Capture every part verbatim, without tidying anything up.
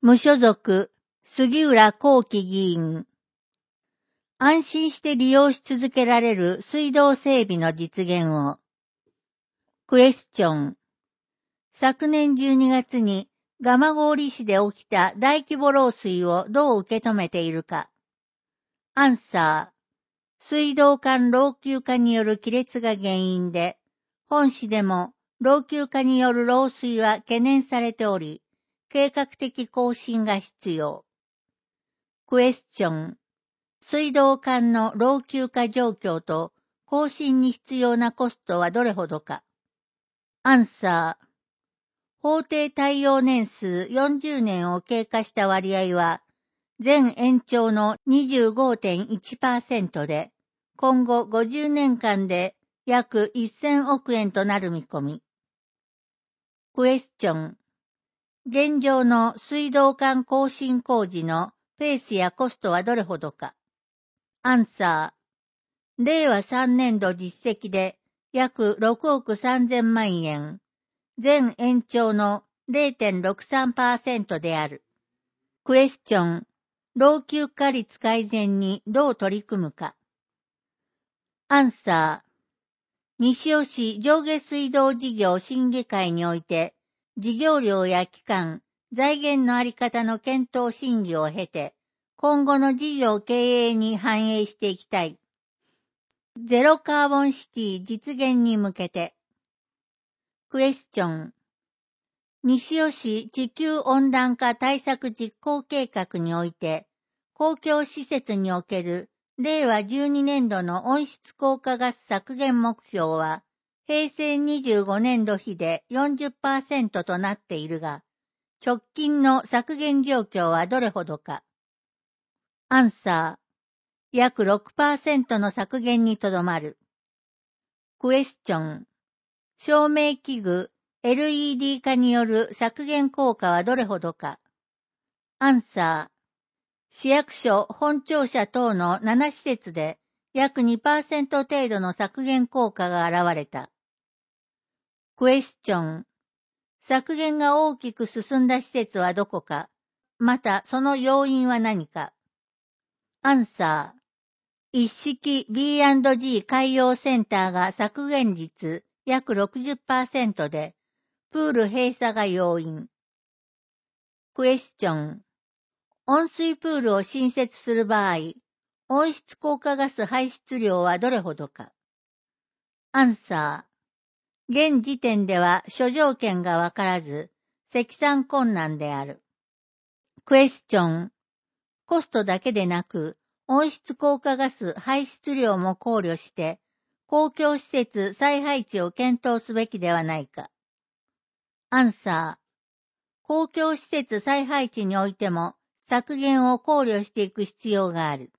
無所属、杉浦幸喜議員。安心して利用し続けられる水道整備の実現を。クエスチョン。昨年じゅうにがつに蒲郡市で起きた大規模漏水をどう受け止めているか。アンサー。水道管老朽化による亀裂が原因で、本市でも老朽化による漏水は懸念されており、計画的更新が必要。クエスチョン。水道管の老朽化状況と更新に必要なコストはどれほどか。アンサー。法定耐用年数よんじゅうねんを経過した割合は、全延長の にじゅうごてんいちパーセント で、今後ごじゅうねんかんで約せんおくえんとなる見込み。クエスチョン。現状の水道管更新工事のペースやコストはどれほどか。アンサー。れいわさんねんど実績で約ろくおくさんぜんまんえん。全延長の れいてんろくさんパーセント である。クエスチョン。老朽化率改善にどう取り組むか。アンサー。西尾市上下水道事業審議会において、事業量や期間、財源のあり方の検討審議を経て、今後の事業経営に反映していきたい。ゼロカーボンシティ実現に向けて。クエスチョン。西尾市地球温暖化対策実行計画において、公共施設におけるれいわじゅうにねんどの温室効果ガス削減目標は、へいせいにじゅうごねんど比で よんじゅっパーセント となっているが、直近の削減状況はどれほどか。アンサー。約 ろくパーセント の削減にとどまる。クエスチョン。照明器具 エルイーディー 化による削減効果はどれほどか。アンサー。市役所、本庁舎等のななしせつで約 にパーセント 程度の削減効果が現れた。クエスチョン。削減が大きく進んだ施設はどこか、またその要因は何か。アンサー。一式 ビーアンドジー 海洋センターが削減率約 ろくじゅっパーセント で、プール閉鎖が要因。クエスチョン。温水プールを新設する場合、温室効果ガス排出量はどれほどか。アンサー。現時点では諸条件がわからず、積算困難である。クエスチョン。コストだけでなく、温室効果ガス排出量も考慮して、公共施設再配置を検討すべきではないか。アンサー。公共施設再配置においても、削減を考慮していく必要がある。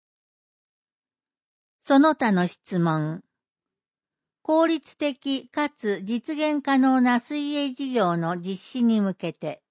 その他の質問。効率的かつ実現可能な水泳事業の実施に向けて、